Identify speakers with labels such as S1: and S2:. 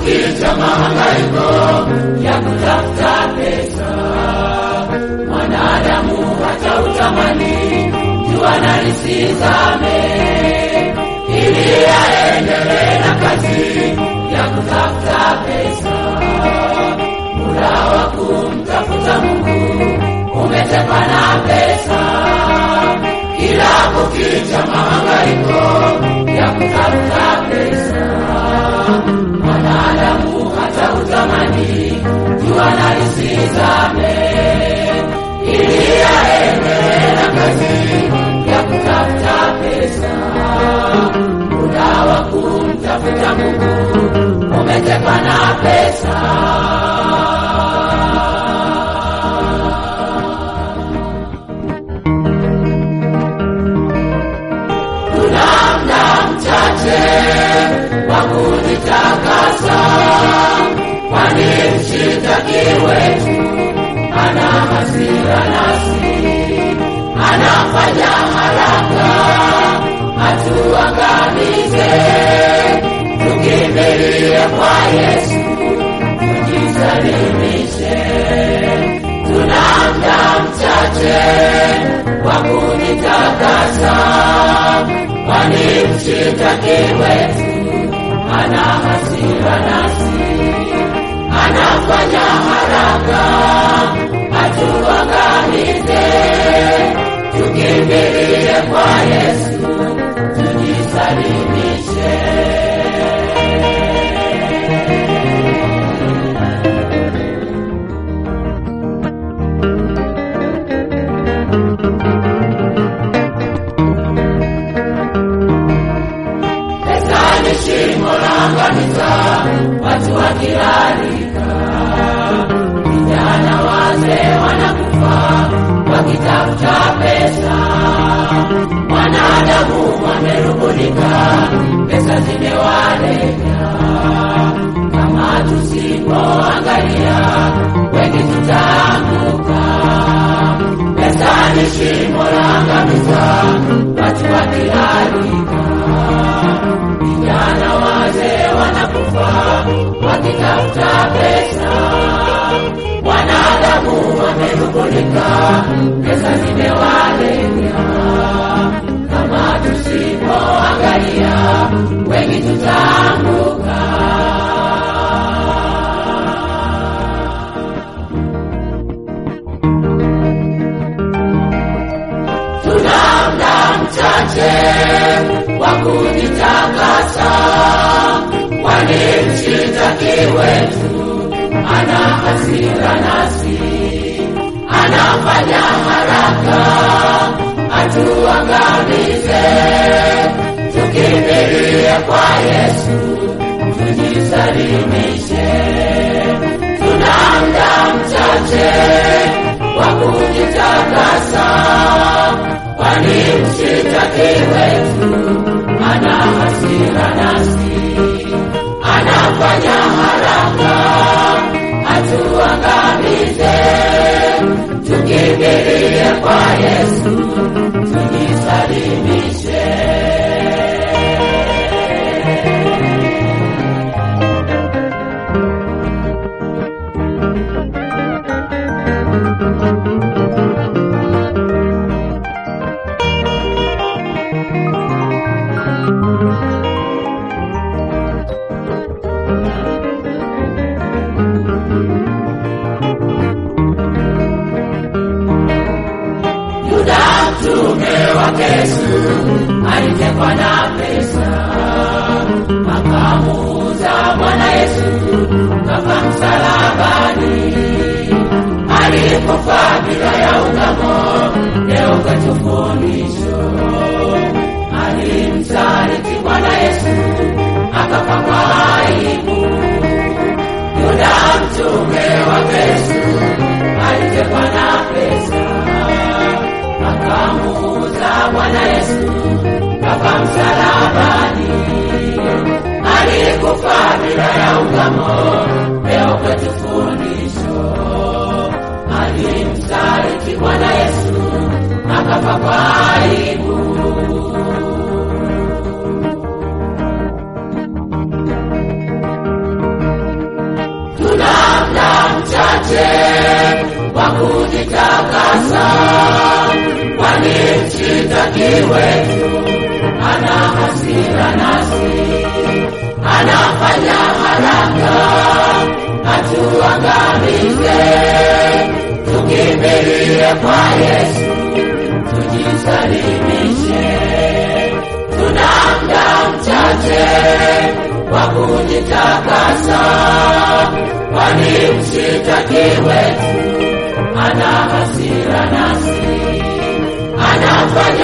S1: kukicha mahangaiko ya kutafuta pesa, mwanadamu hata utamani jua na lisizame, ili aendelee na kazi ya kutafuta pesa. Muda wa kumtafuta Mungu umetekwa na pesa, kila kukicha mahangaiko ya kutafuta pesa, mwanadamu hata utamani jua na lisizame, ili aendelee na kazi ya kutafuta pesa. Muda wa kumtafuta Mungu umetekwa na pesa. Wakujitakasa, kwani mshitaki wetu ana hasira nasi, anafanya haraka atuangamize. Tukimbilie kwa Yesu, tujisalimishe. Tuna muda mchache wa kujitakasa, kwani mshitaki wetu ana hasira nasi, anafanya haraka atuangamize. Tukimbilie kwa Yesu, tujisalimishe. Shimo langamiza watu wakilalika, vijana wazee wanakufa wakitafuta pesa. Wanadamu wamerubulika, pesa zimewalenga. Kama tusipoangalia, wengi tutaanguka. Pesa ni shimo langamiza watu wakilalika, vijana wazee wanakufa wakitafuta pesa. Wanadamu wamerubulika, pesa zimewalenga. Kama tusipoangalia, wengi tutaanguka. Tuna muda mchache wa kujitakasa, kwani mshitaki wetu ana hasira nasi, anafanya haraka atuangamize. Tukimbilie kwa Yesu, tujisalimishe. Tuna muda mchache wa kujitakasa, kwani mshitaki wetu ana hasira nasi, anafanya haraka atuangamize. Tukimbilie kwa Yesu, tujisalimishe. Yesu alitekwa na pesa, akamuuza Bwana Yesu kafa msalabani. Alikufa bila ya ungamo, leo katufundisho. Alimsaliti Bwana Yesu akafa kwa aibu. Yuda mtume wa Yesu alitekwa na pesa, akamuuza Bwana Yesu kafa msalabani. Alikufa bila ya ungamo, leo kwetu fundisho. Alimsaliti Bwana Yesu akafa kwa aibu. mshtaki wetu ana hasira nasi, anafanya haraka atuangamize. Tukimbilie kwa Yesu, tujisalimishe. Tuna muda mchache wa kujitakasa, kwani mshtaki wetu ana hasira nasi, anafanya